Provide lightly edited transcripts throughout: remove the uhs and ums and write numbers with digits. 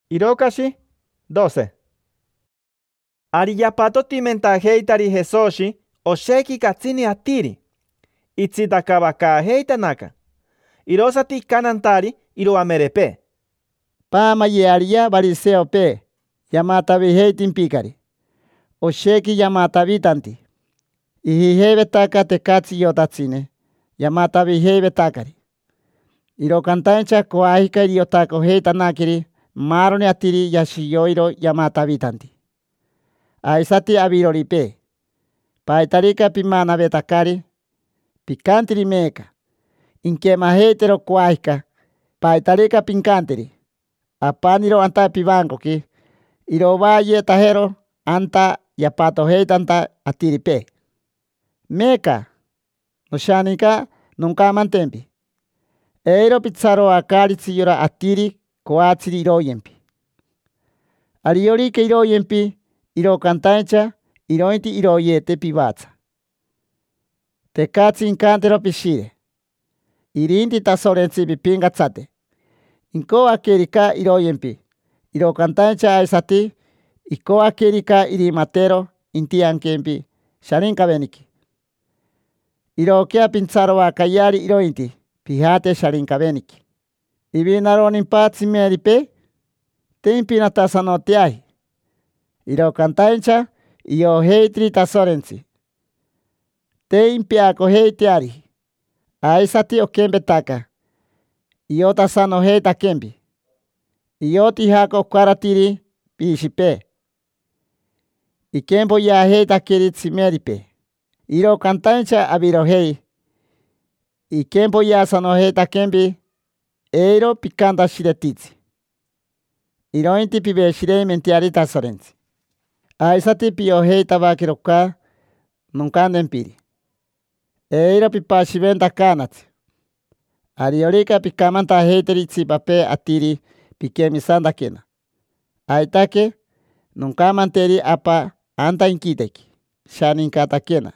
Irokashi 12. Ariyapato mentajeitari Jesoshi osheki katsini atiri. Itsitakabaka heitanaka. Irosati kanantari iroamerepe. Pama yearia bariseo pe. Yamatavi heitin pikari. Osheki yamatavi tanti. Ihihebetaka tekatsi yotatsine. Yamatavi heibetakari. Irokantancha koahika iriotako heitanakiri. Maroni atiri yashiyoiro yamatavi tanti. Aisati aviroripe. Paitarika pimana betakari. Pikantiri meka. Inkema heitero koahika. Paitarika pinkantiri. Apaniro anta pivankoki. Irovaye tajero anta yapato heitanta atiripe. Meka. Noshanika nunca mantempi. Eiro pizarro akaritsi yora atiri koatsiri iroyempi. Ariorike iroyempi irokantancha irointi iroyete pivatsa. Tekatsi inkantero pishire. Irinti tasorensi pipingatsate. Inkoa kerika iroyempi. Irokantancha aisati. Ikoa kerika irimatero intiankempi. Sharinka beniki. Irokea pinzaro akayari irointi. Pijate sharinka beniki. Ibinaronin patsi meripe. Tempina tasanotiahi. Irokantancha iyo heitri tasorensi. Tempiako heitiari. Aisati okembetaka. Iyo tasano heita kembi. Iyo tihako kwaratiri pishipe. Ikembo ya heita keritsi meripe. Irokantancha avirohei. Ikembo ya sano heita kembi. Eiro pikanta shiretitsi. Irointi pibe shirei mentiari tasorensi. Aisati pio heita vakiroka. Nunkandempiri. Eiro pipashiventa kanatsi. Ariorika pikamanta heiteritsi pape atiri pikemisanda kena. Aitake nunca manteri apa anta inkiteki. Shaninkata kena.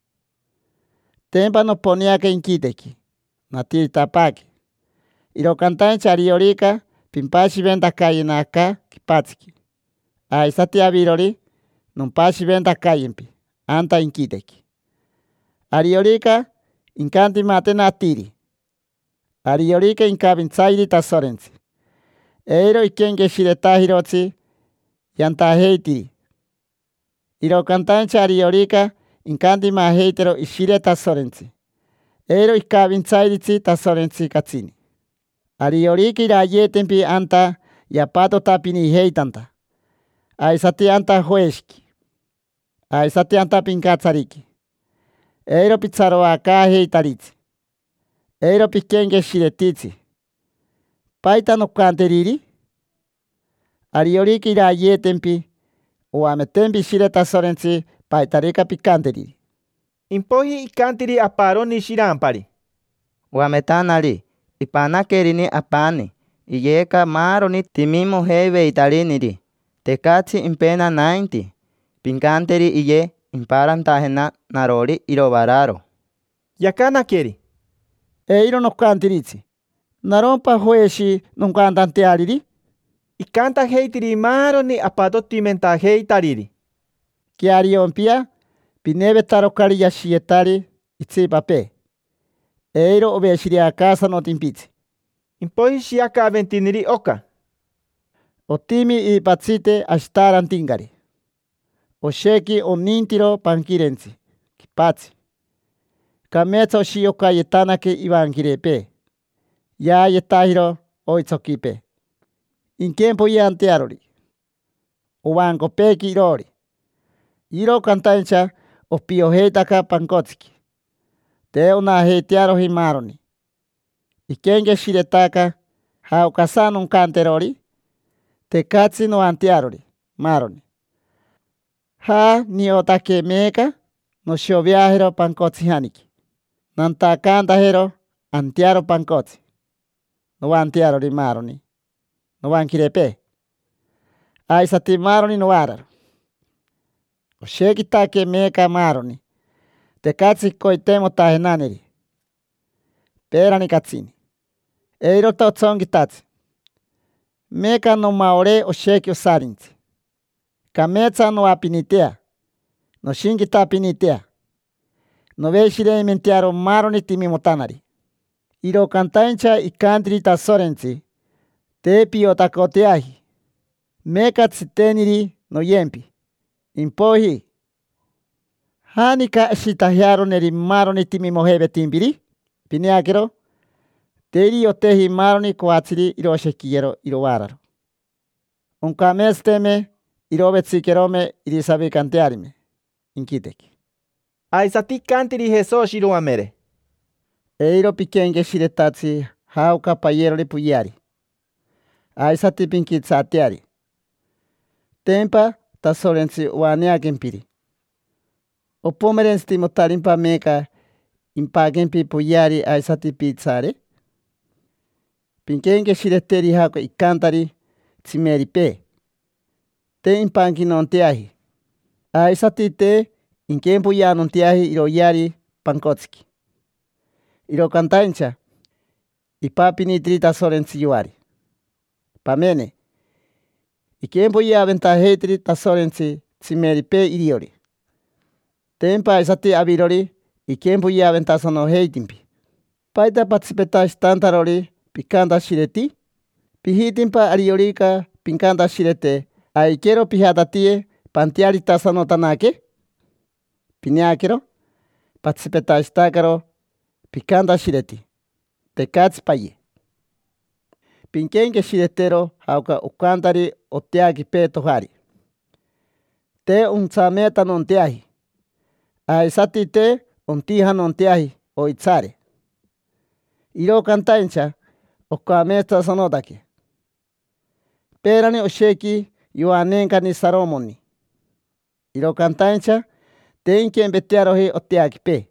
Tempa no poniake inkiteki. Natiri tapake. Irokantancha ariorika pimpashiventa kayinaka kipatsiki. Aisati avirori numpashiventa kayimpi. Anta inkiteki. Ariorika inkanti matena atiri. Ariorika inkabintsairi tasorensi. Eiro ikenge shiretahirotsi yantaheitiri. Irokantancha ariorika inkanti maheitero ishire tasorensi. Eiro ikabintsairitsi tasorensi katsini. Ariorika irayetempi anta yapato tapini heitanta. Aisati anta hueshki. Aisati anta pinkatsariki. Eiro pizarro aka heitaritsi. Eiro pikenge shiretitsi. Paita no kanteriri. Ariorika irayetempi. Uametempi shire tasorensi paitarika pikanteriri. Impohi ikantiri aparo ni shirampari. Uametanari. Ipanakerini apani. Iyeka maroni timimo heve italiniri. Tekatsi impena 90. Pinkanteri iye imparantahena narori irobararo. Yakana keri. Eiro no kantiritsi. Narompa hueshi nunkantanteariri. Ikanta heitiri maroni apato mentajeitari. Kiariompia pinebetarokari yashietari itsipape. Eiro obeshiria casa no timpitsi. Impohi shiaka ventiniri oka. Otimi ipatsite ashtarantingari. Osheki onintiro pankirensi. Kipatsi. Kametsa oshioka yetanake ivankirepe. Ya yetahiro oitsokipe. Inkempo yantearori. Uvankopeki irori. Iro kantancha opioheitaka pankotsiki. Te una heitiaro himaroni. Ikenge shiretaka haukasanun kanterori. Tekatsi no antearori. Maroni. Ha niotake meka no shoviahero pankotsi haniki. Nantakantahero antearo pankotsi. No antearori maroni. No vankirepe. Aisati maroni no araro. Oshekitake meka maroni. Tekatsi koitemo tahenaneri. Perani katsini. Eiro totsongitatsi. Meca no maore osheki osarintzi. Kametsa no apinitea. No shinkita apinitea. No veishireimentiaro maroni timimotanari. Iro kantaincha ikantiri tasorentzi. Te piotakoteahi. Meca tsiteniri no yempi. Impohi. Hanika shitahiaro neri maroni timimohebe timbiri. Pineakero. Teiri otehi maroni koatsiri iroshekiero irowararo. Unkamesteme irobetzikerome irisabikantearime. Inkiteki. Aisati cantiri Jesús shiruamere. Eiro pikenge shiretatsi hauka payeroli puyari. Aisati pinkitsateari. Tempa tasorensi uaneakempiri. Opomerensi timotarimpa meka impakempi puyari aisati pizzare. Pinkenge shireteri hauka ikantari tsimeripe. Te impankinonteahi. Aisati te inkempuyanonteahi iroyari pankotski. Iro kantaincha ipapinitri tasorensi yuari. Pamene. Ikempuyaaventaheitri tasorensi tsimeripe iriori. Tempa aisati avirori ikempuyaaventasono heitimpi. Paita patsipetashi tantarori pikanta shireti. Pihitimpa ariorika pinkanta shirete. Aikero pihatatie pantiari tasano tanake. Pineakero. Patsipetashi takaro pikanta shireti. Tekatsi paye. Pinkenge shiretero hauka ukantari oteaki petohari. Te untsameta nonteahi. Aisati te untiha nonteahi oitsare. Iro kantaincha okameta sonotake. Perani osheki yuanenkani saromoni. Iro kantaincha te inkembetearohi oteaki pe.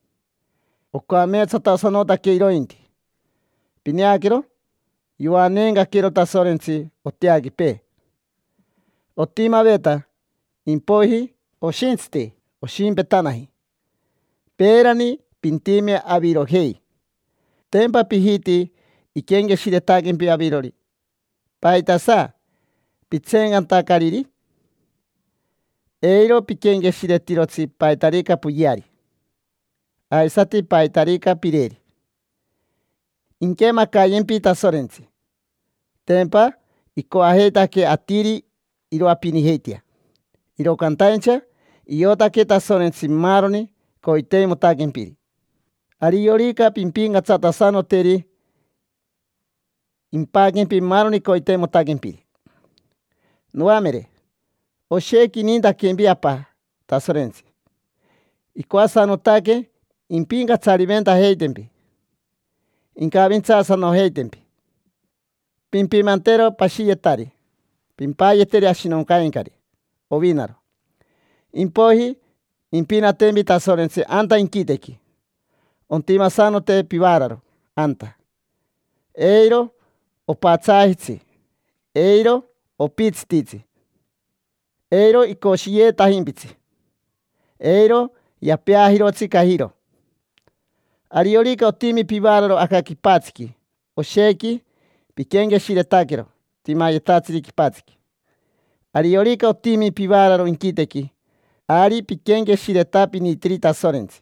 Okameta tasonotake irointi. Pineakero. Yuanenga kiro tasorensi oteaki pe. Otima beta. Impohi oshintzti. Oshimpetanahi. Perani pintime avirohei. Tempa pihiti ikenge shiretakempi avirori. Paitasa pitsengantakariri. Eiro pikenge shiretirotsi paitarika puyari. Aisati paitarika pireri. Inkema kayempi tasorensi. Tempa ikoaheitake atiri iroapiniheitia. Iro kantaincha iotake tasorensi maroni koitei motakempiri. Ariorika pimpinga tsatasano teri impakempi maroni koitei motakempiri. Nuamere. Osheki ninda kempi apa tasorensi. Ikoasanotake impinga tsariventa heitempi. Inkavintsaasano heitempi. Pimpimantero pashiyetari. Pimpayeteri ashinonkaenkari. Ovinaro. Impohi impinatempi tasorensi anta inkiteki. Ontimasano te pivararo. Anta. Eiro opatsahitsi. Eiro opitstitsi. Eiro ikoshiyetahimpitsi. Eiro yapeahirotsi kahiro. Ariorika otimi pivararo akakipatsiki. Osheki pikenge shiretakero. Timayetatsiri kipatsiki. Ariorika otimi pivararo inkiteki. Ari pikenge shiretapi nitri tasorensi.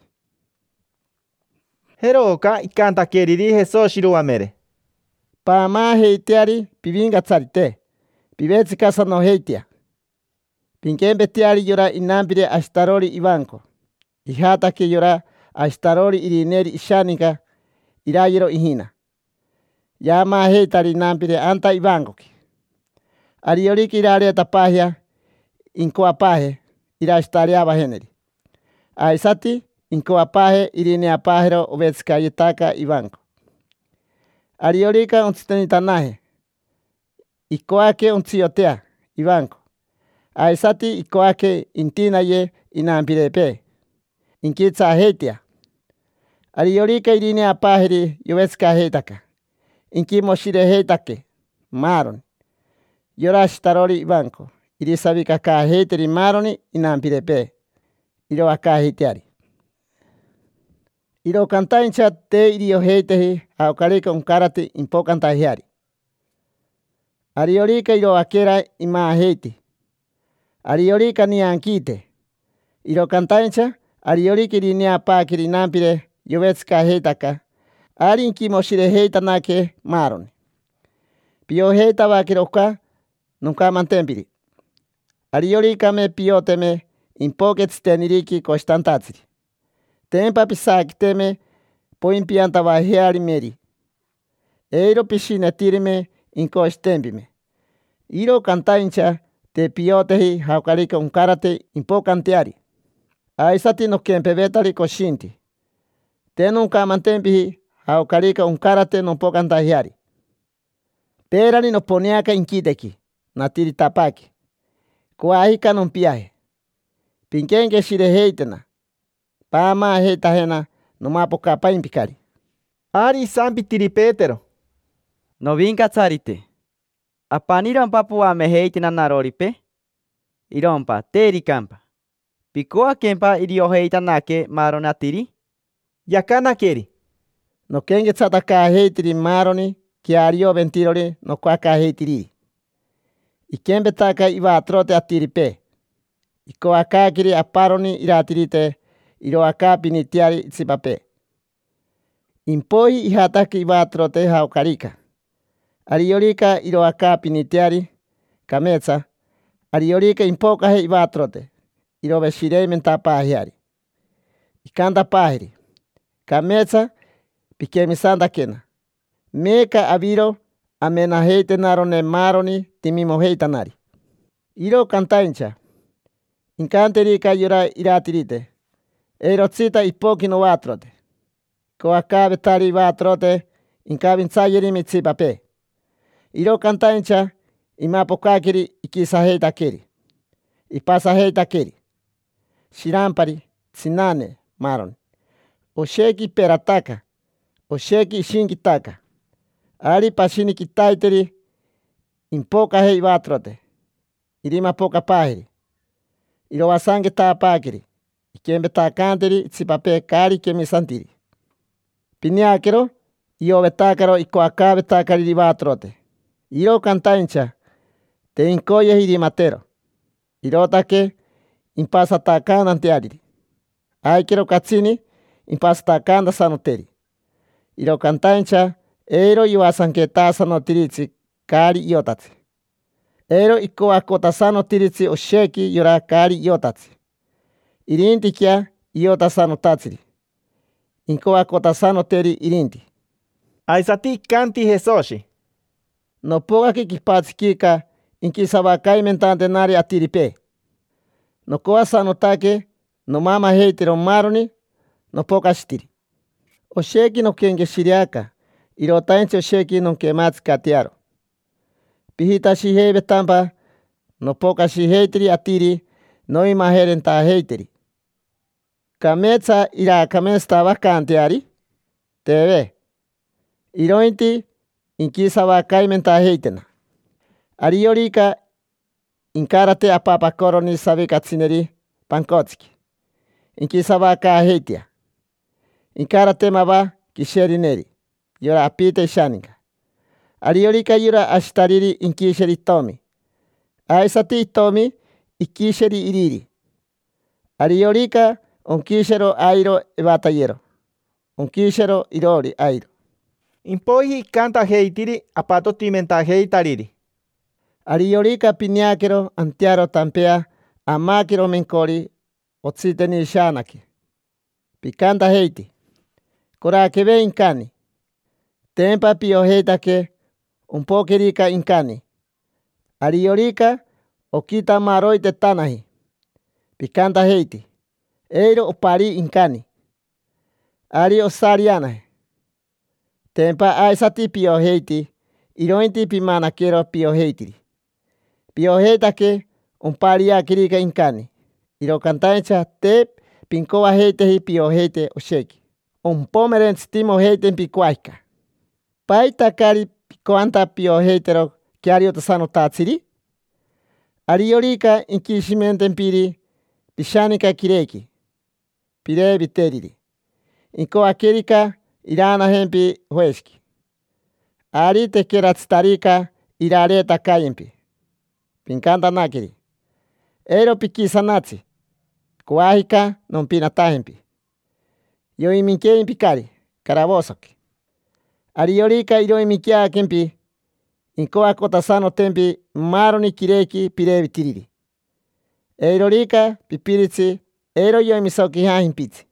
Heroka ikantakeriri Jesús shiruamere. Pama heiteari pivingatsarite. Pivetsikasano heitia. Pinkembetiari yora inampire ashtarori ivanko. Ihatake yora ashtarori irineri ishanika irayero ihina. Yama heitari inampire anta ivankoki. Arioriki irare tapahia inkoapahe irashtariaba heneri. Aisati inkoapahe irineapahero ovetskayetaka ivanko. Ariorika ontsitenitanahe. Ikoake ontsiotea ivanko. Aisati ikoake intinaye inampirepe. Inkitsa heitia. Ariorika irineapaheri yovetskaheitaka. Inkimoshire heitake. Maroni. Yorashtarori ivanko. Irisabika kaheiteri maroni inampirepe. Iro akaheiteari. Iro kantaincha te irio heitehi aukarika unkarati impokantahiari. Ariorika iroakera imaheiti. Ariorika niankite. Irokantaincha, ariorika irinea pakiri nampire yovetska heitaka. Arinki moshire heitanake maroni. Pio heitavakiroka nunca mantempiri. Ariorika me pioteme impoketsteniriki kostantatsiri. Tempa pisakiteme poimpiantava hearimeri. Eiro pishinetirime inkostempime. Iro kantaincha te piotehi haukarika unkarate impokanteari. Aisati no kempevetari koshinti. Te nunca mantempihi haukarika unkarate no pokantahiari. Perani no poniaka inkiteki, natiri tapaki. Kuahika non piahe. Pinkenge shire heitena. Pama heitahena no mapokapa impikari. Ari sampitiri Petero. No vinkatsarite. Apanirompa puame heitina naroripe. Irompa terikampa. Pikoa kempa irioheitanake maronatiri. Yakanakeri. No kenge tsataka heitiri maroni kiario ventirori no kwaka heitiri. Ikembetaka ivatrote atiripe. Ikoakakiri aparoni iratirite iroaka pinitiari itsipape. Impoi ihataki ivatrote haukarika. Ariorika iroaka pinitiari kametsa. Ariorika impokahe ivatrote. Iroveshirei mentapahiari. Ikanda pahiri. Kametsa pikemisantakena. Meka aviro amena heitenarone maroni timimoheitanari. Iro kantaincha. Inkanterika yora iratirite. Eirotsita ipokino vatrote. Koaka betari vatrote inkavintsayeri mitsipape. Iro kantaincha imapokakiri ikisaheitakeri. Ipasaheitakeri. Shirampari tsinane maroni. Osheki perataka. Osheki ishinkitaka. Ari pashini kitaiteri impokahe ivatrote. Irima poka pahiri. Irowasange tapakiri. Ikembetakanteri itsipape kari kemisantiri. Piniakero iovetakaro ikoakavetakari ivatrote. Iro kantaincha te inkoye irimatero. Irotake impasatakananteariri. Aikero katsini impasatakanda sanoteri. Iro kantaincha eiro iwasanketa sanotiritsi kari iotatsi. Eiro ikoakota sanotiritsi osheki yora kari iotatsi. Irintikia iota sanotatsiri. Inkoakota sanoteri irinti. Aisati kanti Jesoshi. No pogaki kipatsikika inkisavakaimentantenari atiripe. No koa sanotake no mama heitero maroni no pokashitiri. Osheki no kenge shiriaka. Irotainchi osheki no kematsi katiaro. Pihita shihei betampa no pokashi heitiri atiri no imaherenta heitiri. Kametsa ira kamesta vakanteari. Teve. Irointi inkisavakaimenta heitena. Ariorika inkarate apapakoroni savikatsineri pankotski. Inkisavaka heitia. Inkarate mava kisherineri. Yora apite shaninga. Ariorika yura ashtariri inkisheri tomi. Aisati tomi ikisheri iriri. Ariorika onkishero airo evatayero. Onkishero irori airo. Impoihi kanta heitiri apatotimenta heitariri. Ariorika piniakero antiaro tampea amakiro menkori otsiteni shanaki. Pikanta heiti. Korakeve inkani. Tempa pio heitake umpokerika inkani. Ariorika okita maroite tanahi. Pikanta heiti. Eiro opari inkani. Ari osarianahe. Tempa aisati pio heiti. Irointi pimanakero pio heitiri. Pio heitake umparia kirika inkani. Iro kantaincha te pinkoa heitehi pio heite osheki. Umpomerents timo heiten pikuaika. Paita kari pikoanta pio heitero kiario tasano tatsiri. Ariorika inkishimenten piri pishanika kireki. Pire viteriri. Inkoa kirika irana hempi hueski. Ari tekeratstarika iraretakayempi. Pinkantanakeri. Eiro pikisanatsi. Kuahika nompinatajempi. Yoiminkeimpikari, carabosoki. Ariorika iroimikiakempi. Inkoakotasano tempi maroni kireki pirevitiriri. Eirorika pipiritsi eiro yoimisoki hahimpitsi.